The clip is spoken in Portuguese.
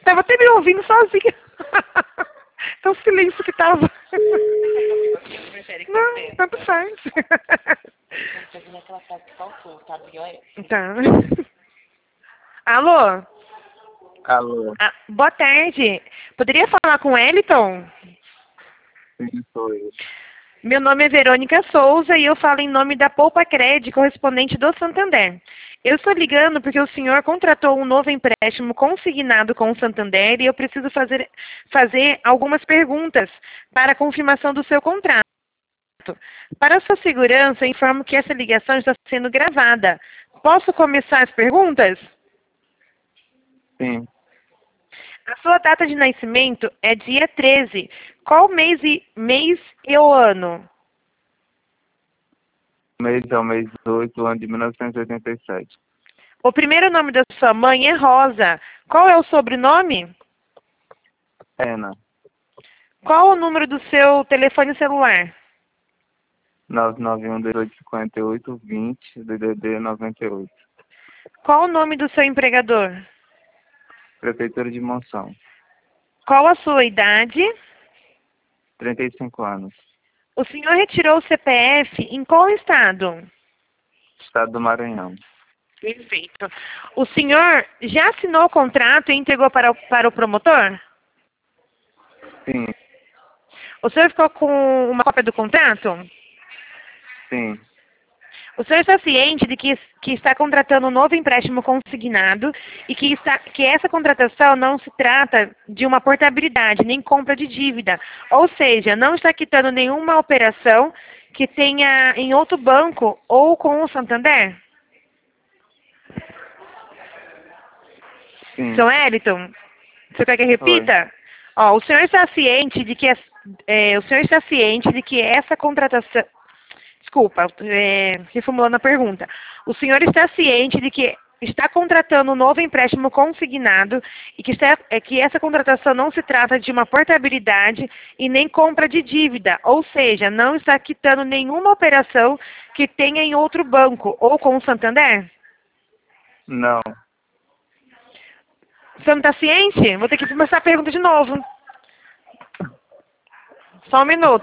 Tava até me ouvindo sozinha. Tão silêncio que tava. Não, tanto faz. Tá. Alô? Alô, Ah, boa tarde. Poderia falar com o Eliton? sim, sou eu. Meu nome é Verônica Souza e eu falo em nome da Poupa Cred, correspondente do Santander. Eu estou ligando porque o senhor contratou um novo empréstimo consignado com o Santander e eu preciso fazer algumas perguntas para a confirmação do seu contrato. Para sua segurança, informo que essa ligação está sendo gravada. Posso começar as perguntas? Sim, A sua data de nascimento é dia 13. Qual mês e o ano? mês é o mês 8, ano de 1987. O primeiro nome da sua mãe é Rosa. Qual é o sobrenome? Pena, Qual o número do seu telefone celular? 991-1858-20, DDD 98. Qual o nome do seu empregador? Prefeitura de Monção, Qual a sua idade? 35 anos. O senhor retirou o CPF em qual estado? Estado do Maranhão. Perfeito. O senhor já assinou o contrato e entregou para o promotor? Sim, O senhor ficou com uma cópia do contrato? sim, O senhor está ciente de que está contratando um novo empréstimo consignado e que essa contratação não se trata de uma portabilidade nem compra de dívida, ou seja, não está quitando nenhuma operação que tenha em outro banco ou com o Santander? sim. Seu Eliton, você quer que eu Oi. repita? Ó, o senhor está ciente de que essa contratação. Desculpa, reformulando a pergunta. O senhor está ciente de que está contratando um novo empréstimo consignado e que essa contratação não se trata de uma portabilidade e nem compra de dívida, ou seja, não está quitando nenhuma operação que tenha em outro banco ou com o Santander? Não, Você não está ciente? Vou ter que começar a pergunta de novo. Só um minuto.